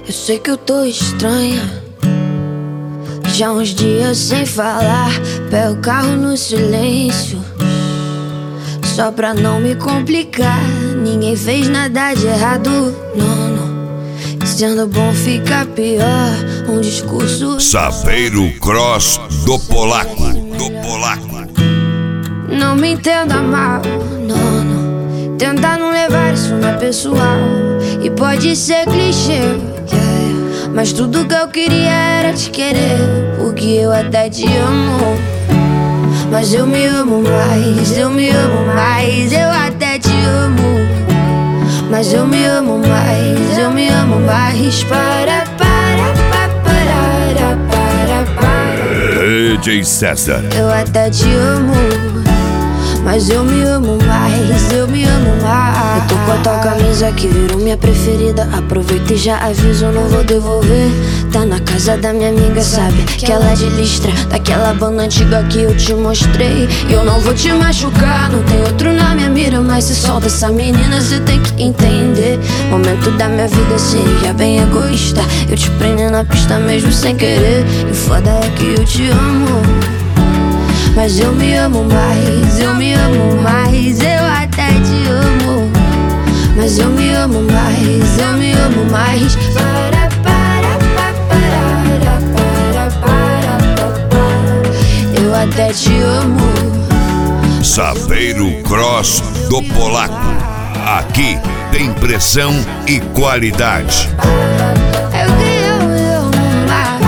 Eu sei que eu tô estranha, já uns dias sem falar. Pego o carro no silêncio, só pra não me complicar. Ninguém fez nada de errado, não. Sendo bom fica pior, um discurso. Saveiro Cross do Polaco. Não me entenda mal, não. Tentar não levar isso na pessoal. E pode ser clichê, mas tudo que eu queria era te querer. Porque eu até te amo, mas eu me amo mais, eu me amo mais. Eu até te amo, mas eu me amo mais, eu me amo mais. Para. DJ César. Eu até te amo, mas eu me amo mais, eu me amo mais. Eu tô com a tua camisa que virou minha preferida. Aproveita e já aviso, eu não vou devolver. Tá na casa da minha amiga, sabe que ela é de Listra, daquela banda antiga que eu te mostrei. E eu não vou te machucar, não tem outro na minha mira. Mas se solta essa menina, cê tem que entender. Momento da minha vida seria bem egoísta, eu te prender na pista mesmo sem querer. E foda é que eu te amo, mas eu me amo mais, eu me amo mais. Eu até te amo, mas eu me amo mais, eu me amo mais. Eu até te amo. Saveiro Cross do Polaco. Aqui tem pressão e qualidade. Eu me amo mais.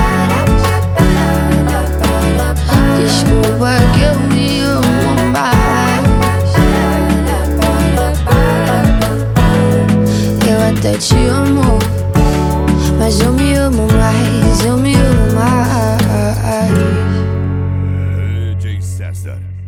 Desculpa que eu me amo mais. Eu até te amo, mas eu me amo mais, eu me amo mais. DJ César.